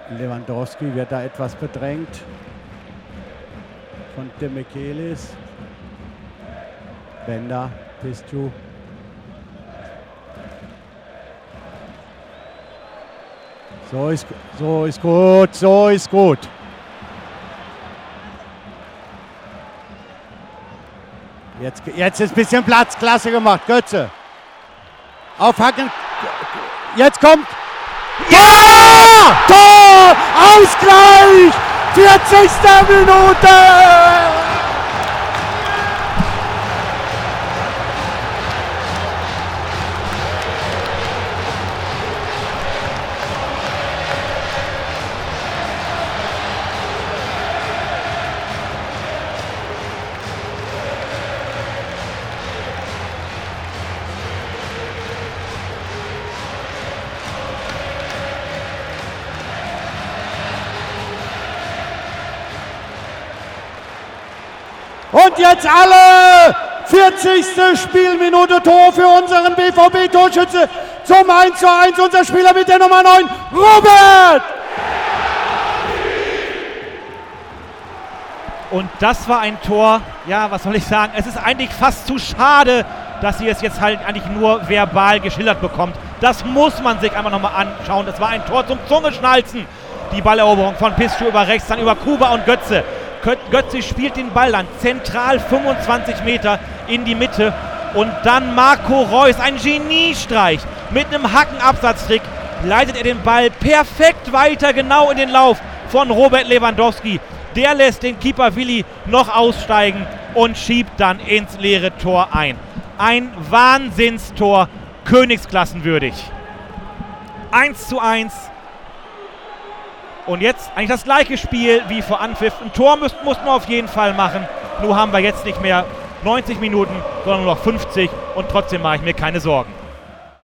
Lewandowski wird da etwas bedrängt von Demichelis. Bender, Piscu. So ist gut, so ist gut. Jetzt ist ein bisschen Platz, klasse gemacht, Götze. Aufhacken, jetzt kommt... Ja! Tor! Ausgleich! 40. Minute! Und jetzt alle! 40. Spielminute, Tor für unseren BVB-Torschütze zum 1:1. Unser Spieler mit der Nummer 9, Robert! Und das war ein Tor, ja, was soll ich sagen, es ist eigentlich fast zu schade, dass sie es jetzt halt eigentlich nur verbal geschildert bekommt. Das muss man sich einfach nochmal anschauen. Das war ein Tor zum Zungeschnalzen. Die Balleroberung von Piscu über rechts, dann über Kuba und Götze. Götze spielt den Ball dann zentral 25 Meter in die Mitte und dann Marco Reus, ein Geniestreich mit einem Hackenabsatztrick, leitet er den Ball perfekt weiter, genau in den Lauf von Robert Lewandowski. Der lässt den Keeper Willi noch aussteigen und schiebt dann ins leere Tor ein. Ein Wahnsinnstor, königsklassenwürdig. 1:1. Und jetzt eigentlich das gleiche Spiel wie vor Anpfiff. Ein Tor mussten wir auf jeden Fall machen. Nur haben wir jetzt nicht mehr 90 Minuten, sondern nur noch 50. Und trotzdem mache ich mir keine Sorgen.